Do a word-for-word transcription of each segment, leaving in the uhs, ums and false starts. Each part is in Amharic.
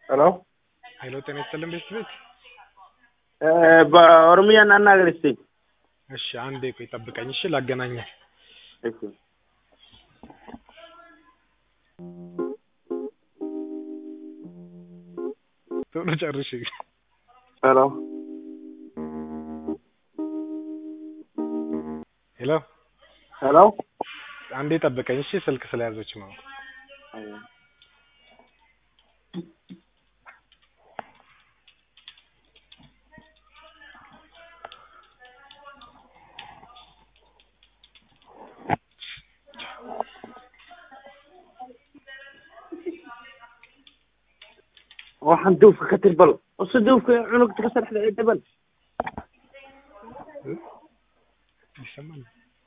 Hello? ኃይሎ ጤና ይስጥልን ቤት ቤት በኦሮሚያ እናናገር እስቲ። እሺ አንዴ ቆይ ጠብቀኝ። እሺ ላገናኘህ። እሺ ቶሎ ጨርሽ። ሄሎ ሄሎ ሄሎ አንዴ ጠብቀኝ። እሺ ስልክ ስለያዘች ነው። waxaan duufka ka tirbal usu duufka cunugta ka sarxda ee dabal ይሰማል?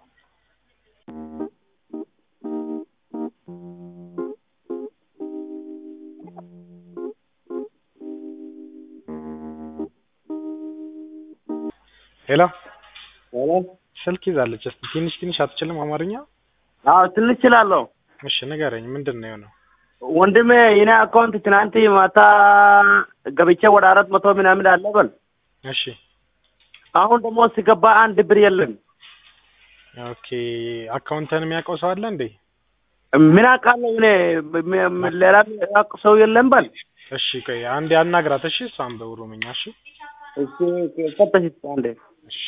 ሄሎ ሄሎ ስልክ ይዛለች። እስቲ ትንሽ ትንሽ አትችልም አማርኛ? አዎ ትንሽ እችላለሁ። እሺ ንገረኝ፣ ምንድን ነው የሆነው? ወንድሜ የኔ አካውንት ትናንት ማታ ገብቼ ወደ አራት መቶ ምናምን አለ በል። እሺ አሁን ደግሞ ሲገባ አንድ ብር የለም። ኦኬ አካውንትን የሚያውቀው ሰው አለ እንዴ? ምን አውቃለሁ እኔ ሌላ የሚያውቅ ሰው የለም በል። እሺ ቆይ አንዴ አናግራት። እሺ እሷም በኦሮምኛ። እሺ እሺ ከተሽ አንዴ እሺ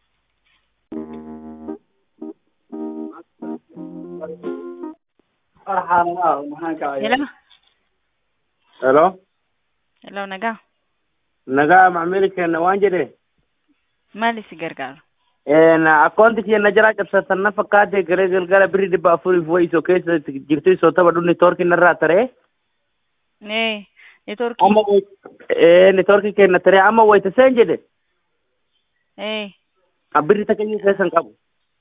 Hello. Hello Hello naga. naga macmiilka keena waan jire Mali si gargaar. een akoonti keena jira qabsatan nafaqaade gare galgala biri dibba afuri voice okay jirtay soo taba dhuni torki narra tare Nee, network. amma ee ni torki keena tare amma way tasen jide Eh, abiri takenyi kesan qabu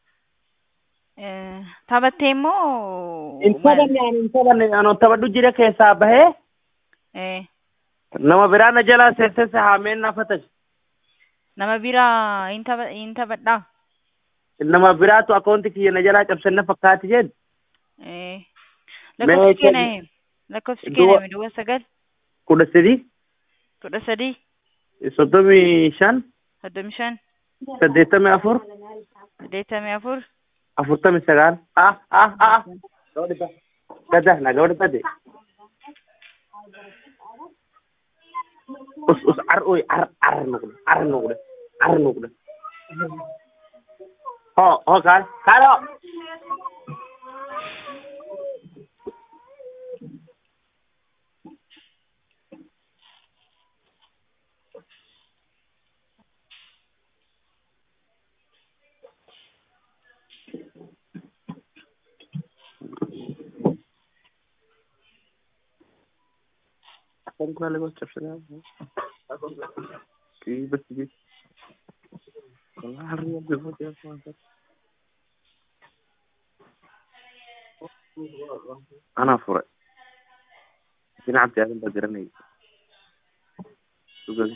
eh tabatemo. intaban yani intaban ano tabaddu jira keessa bahe Eh, nama birana jala sese se hamen nafatash nama bira inta inta badda. nama biratu akoonti keena jala qabsan nafaqaati jed Eh. Lakos kene. Lakos kene mi duwa sagal. kuda sidi Kuda sadi. sodomi shan Hadamishan. saddeetami afur Data mi afur. afurtami sagaal ah ah ah gada na gabadha bade us us ar oy ar ar noqde ar noqde ar noqde ho ho kal kalo कौन कौन लगा चप्पल है की बस भी कहाँ रही है देखो क्या कौन أنا فرق هنا عبد العزيز بدرني تقول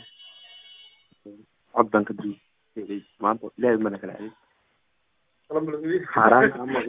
عبدا كدري ما لا ما نكره حرام